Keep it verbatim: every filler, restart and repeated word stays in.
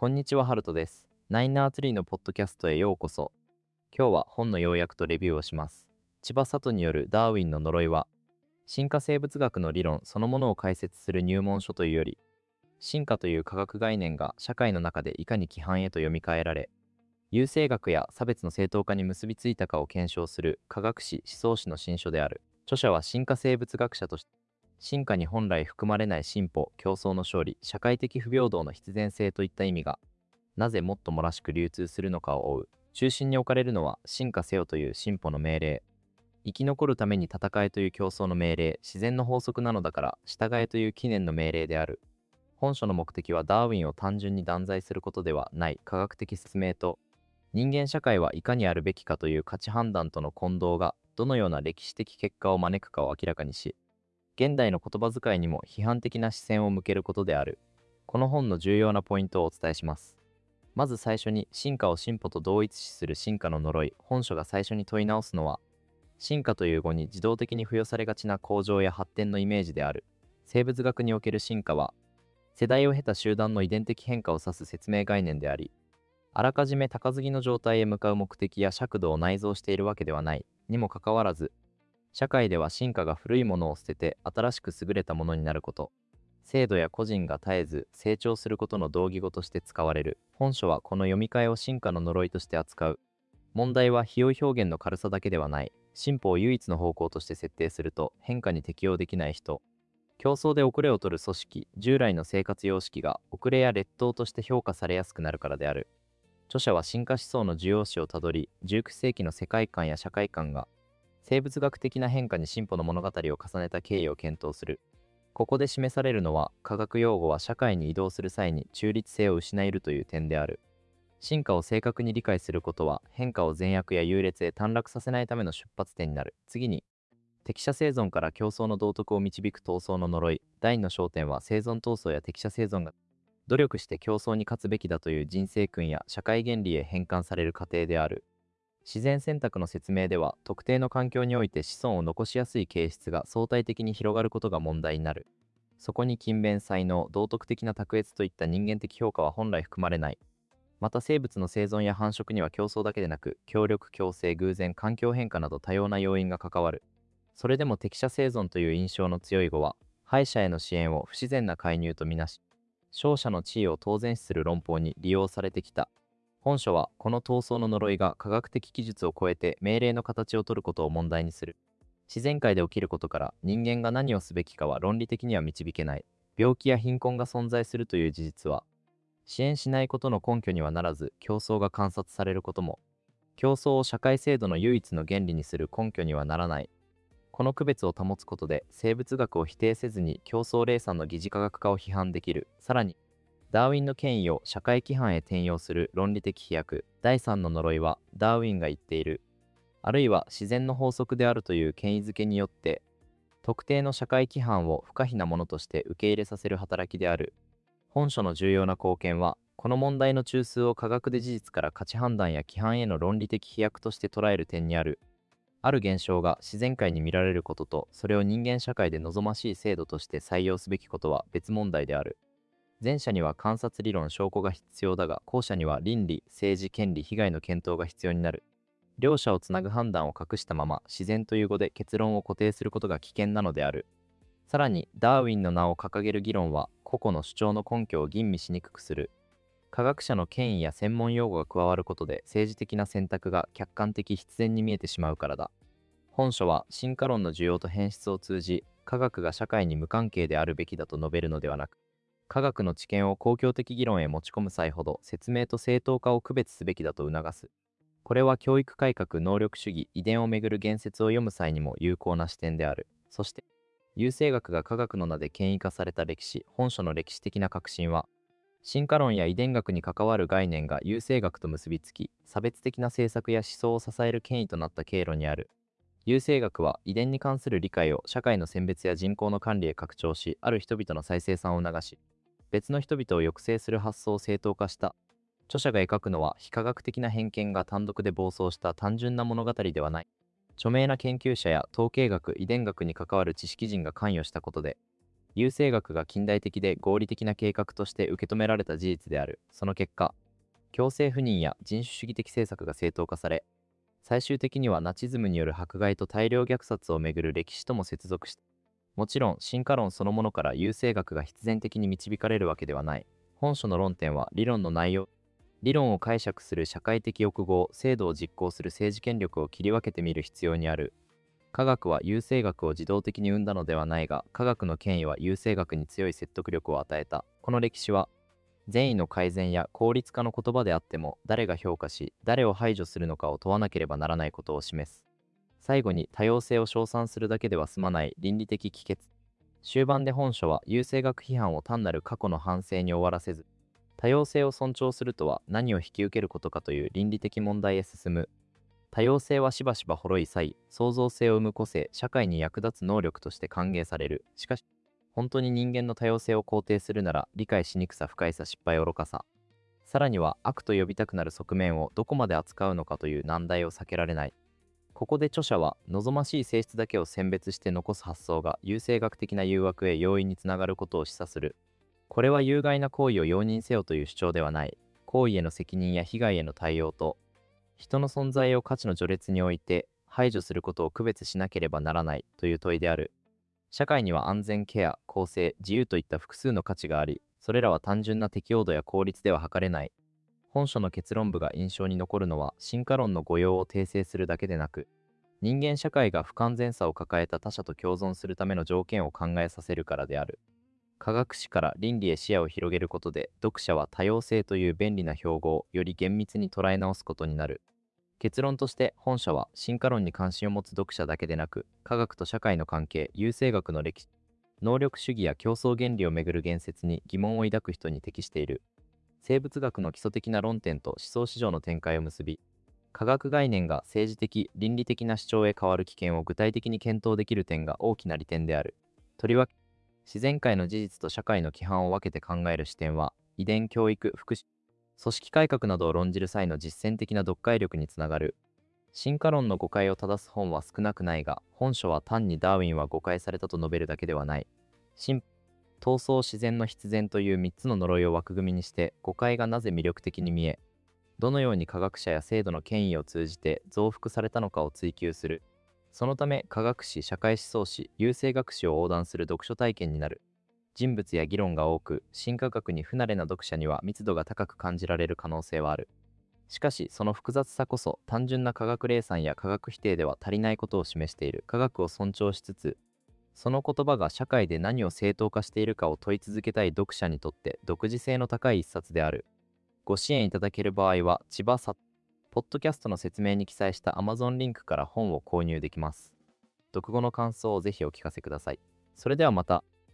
こんにちは、ハルトです。ナインナーツリーのポッドキャストへようこそ。今日は本の要約とレビューをします。千葉里によるダーウィンの呪いは、進化生物学の理論そのものを解説する入門書というより、進化という科学概念が社会の中でいかに規範へと読み替えられ、優生学や差別の正当化に結びついたかを検証する科学史思想史の新書である。著者は進化生物学者として、進化に本来含まれない進歩、競争の勝利、社会的不平等の必然性といった意味が、なぜもっともらしく流通するのかを追う。中心に置かれるのは、進化せよという進歩の命令、生き残るために戦えという競争の命令、自然の法則なのだから従えという記念の命令である。本書の目的はダーウィンを単純に断罪することではない科学的説明と、人間社会はいかにあるべきかという価値判断との混同がどのような歴史的結果を招くかを明らかにし、現代の言葉遣いにも批判的な視線を向けることである。この本の重要なポイントをお伝えします。まず最初に、進化を進歩と同一視する進化の呪い。本書が最初に問い直すのは、進化という語に自動的に付与されがちな向上や発展のイメージである。生物学における進化は、世代を経た集団の遺伝的変化を指す説明概念であり、あらかじめ高次の状態へ向かう目的や尺度を内蔵しているわけではない。にもかかわらず、社会では進化が古いものを捨てて新しく優れたものになること、制度や個人が絶えず成長することの同義語として使われる。本書はこの読み替えを進化の呪いとして扱う。問題は比喩表現の軽さだけではない。進歩を唯一の方向として設定すると変化に適応できない人、競争で遅れを取る組織、従来の生活様式が遅れや劣等として評価されやすくなるからである。著者は進化思想の需要史をたどり、じゅうきゅう世紀の世界観や社会観が生物学的な変化に進歩の物語を重ねた経緯を検討する。ここで示されるのは、科学用語は社会に移動する際に中立性を失えるという点である。進化を正確に理解することは、変化を善悪や優劣へ短絡させないための出発点になる。次に、適者生存から競争の道徳を導く闘争の呪い。第二の焦点は、生存闘争や適者生存が努力して競争に勝つべきだという人生訓や社会原理へ変換される過程である。自然選択の説明では、特定の環境において子孫を残しやすい形質が相対的に広がることが問題になる。そこに勤勉才能、道徳的な卓越といった人間的評価は本来含まれない。また生物の生存や繁殖には競争だけでなく、協力、共生、偶然、環境変化など多様な要因が関わる。それでも適者生存という印象の強い語は、敗者への支援を不自然な介入とみなし、勝者の地位を当然視する論法に利用されてきた。本書はこの闘争の呪いが科学的記述を超えて命令の形を取ることを問題にする。自然界で起きることから人間が何をすべきかは論理的には導けない。病気や貧困が存在するという事実は支援しないことの根拠にはならず、競争が観察されることも競争を社会制度の唯一の原理にする根拠にはならない。この区別を保つことで生物学を否定せずに競争霊産の疑似科学化を批判できる。さらにダーウィンの権威を社会規範へ転用する論理的飛躍。第三の呪いは、ダーウィンが言っている、あるいは自然の法則であるという権威づけによって、特定の社会規範を不可避なものとして受け入れさせる働きである。本書の重要な貢献は、この問題の中枢を科学で事実から価値判断や規範への論理的飛躍として捉える点にある。ある現象が自然界に見られることと、それを人間社会で望ましい制度として採用すべきことは別問題である。前者には観察理論証拠が必要だが、後者には倫理、政治、権利、被害の検討が必要になる。両者をつなぐ判断を隠したまま自然という語で結論を固定することが危険なのである。さらにダーウィンの名を掲げる議論は個々の主張の根拠を吟味しにくくする。科学者の権威や専門用語が加わることで政治的な選択が客観的必然に見えてしまうからだ。本書は進化論の需要と変質を通じ、科学が社会に無関係であるべきだと述べるのではなく、科学の知見を公共的議論へ持ち込む際ほど説明と正当化を区別すべきだと促す。これは教育改革、能力主義、遺伝をめぐる言説を読む際にも有効な視点である。そして、優生学が科学の名で権威化された歴史。本書の歴史的な革新は、進化論や遺伝学に関わる概念が優生学と結びつき、差別的な政策や思想を支える権威となった経路にある。優生学は遺伝に関する理解を社会の選別や人口の管理へ拡張し、ある人々の再生産を促し、別の人々を抑制する発想を正当化した。著者が描くのは非科学的な偏見が単独で暴走した単純な物語ではない。著名な研究者や統計学、遺伝学に関わる知識人が関与したことで、 優生学が近代的で合理的な計画として受け止められた事実である。その結果、強制不妊や人種主義的政策が正当化され、最終的にはナチズムによる迫害と大量虐殺をめぐる歴史とも接続した。もちろん進化論そのものから優生学が必然的に導かれるわけではない。本書の論点は理論の内容、理論を解釈する社会的欲望、制度を実行する政治権力を切り分けてみる必要にある。科学は優生学を自動的に生んだのではないが、科学の権威は優生学に強い説得力を与えた。この歴史は、善意の改善や効率化の言葉であっても、誰が評価し、誰を排除するのかを問わなければならないことを示す。最後に、多様性を称賛するだけでは済まない倫理的帰結。終盤で本書は、優生学批判を単なる過去の反省に終わらせず、多様性を尊重するとは何を引き受けることかという倫理的問題へ進む。多様性はしばしば滅い際、創造性を生む個性、社会に役立つ能力として歓迎される。しかし、本当に人間の多様性を肯定するなら、理解しにくさ、不快さ、失敗、愚かさ。さらには、悪と呼びたくなる側面をどこまで扱うのかという難題を避けられない。ここで著者は、望ましい性質だけを選別して残す発想が優生学的な誘惑へ容易につながることを示唆する。これは有害な行為を容認せよという主張ではない。行為への責任や被害への対応と、人の存在を価値の序列において排除することを区別しなければならないという問いである。社会には安全、ケア、公正、自由といった複数の価値があり、それらは単純な適応度や効率では測れない。本書の結論部が印象に残るのは、進化論の誤用を訂正するだけでなく、人間社会が不完全さを抱えた他者と共存するための条件を考えさせるからである。科学史から倫理へ視野を広げることで、読者は多様性という便利な標語をより厳密に捉え直すことになる。結論として本書は進化論に関心を持つ読者だけでなく、科学と社会の関係、優生学の歴史、能力主義や競争原理をめぐる言説に疑問を抱く人に適している。生物学の基礎的な論点と思想史上の展開を結び、科学概念が政治的、倫理的な主張へ変わる危険を具体的に検討できる点が大きな利点である。とりわけ、自然界の事実と社会の規範を分けて考える視点は、遺伝教育、福祉、組織改革などを論じる際の実践的な読解力につながる。進化論の誤解を正す本は少なくないが、本書は単にダーウィンは誤解されたと述べるだけではない。進闘争、自然の必然というみっつの呪いを枠組みにして、誤解がなぜ魅力的に見え、どのように科学者や制度の権威を通じて増幅されたのかを追求する。そのため、科学史、社会思想史、優生学史を横断する読書体験になる。人物や議論が多く、進化学に不慣れな読者には密度が高く感じられる可能性はある。しかし、その複雑さこそ、単純な科学霊算や科学否定では足りないことを示している。科学を尊重しつつ、その言葉が社会で何を正当化しているかを問い続けたい読者にとって独自性の高い一冊である。ご支援いただける場合は、千葉さ、ポッドキャストの説明に記載した Amazon リンクから本を購入できます。読後の感想をぜひお聞かせください。それではまた。